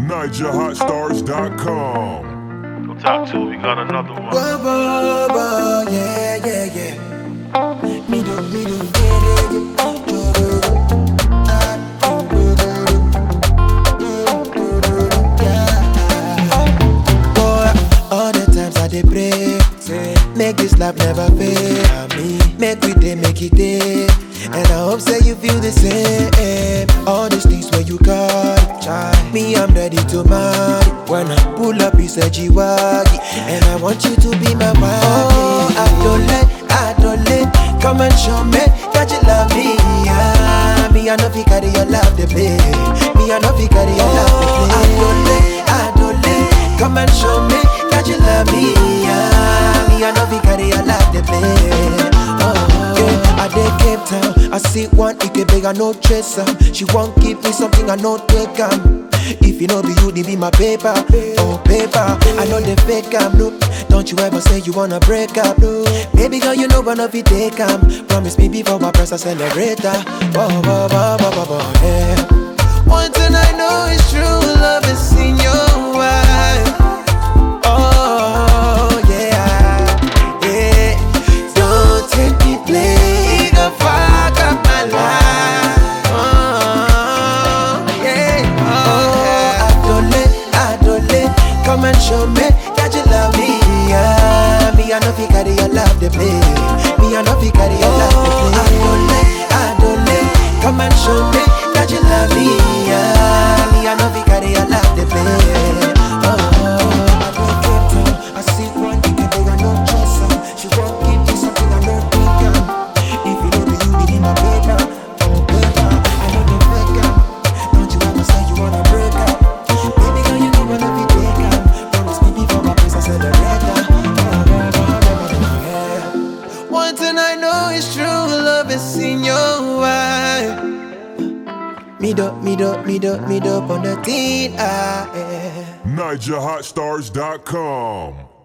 NigerHotStars.com. Go top two, we got another one. Whoa, whoa, whoa, yeah, yeah, yeah. Me do, yeah, yeah, yeah. All the times I dey pray, make this life never fail. Make we day, make it day. And I hope say you feel the same. All these things where you got me, I'm ready to marry. When I pull up, you said you waggy, and I want you to be my wife. Oh, I don't let, come and show me that you love me. Yeah. Me, I know fi carry your love to play. Me, I know fi carry your love to play. I don't let, come and show me that you love me. Yeah. Me, I know fi carry your love to play. I dey Cape Town, I see one Ike big, I no chase am. She won't give me something, I no take am. If you know be you, they be my paper, oh paper. I know they fake am, no. Don't you ever say you wanna break up, no. Baby girl, you know one of it take am. Promise me before my press I celebrate her. Whoa, whoa, whoa, whoa, whoa, whoa, yeah. One thing I know is true, love is in your eyes. Oh yeah, yeah. Don't take me play. Fuck up my life. Oh, yeah. Oh, I don't let, come and show me that you love me. Yeah. Me, I know fi carry your love to play. Me, I know fi carry your love to play. I don't let, come and show me that you love me. Yeah. Me, I know fi carry your love to play. Oh, I don't get down. I see one thing, but I don't trust her. She won't give me something I don't think of. If you know the you be my paper, oh paper, I know the fake up. Don't you ever say you wanna break up? Baby girl, you know I love you take up. Promise me before my place I said the letter. One thing I know is true, love is in your eyes. Me do on the teen eye. NigerHotStars.com.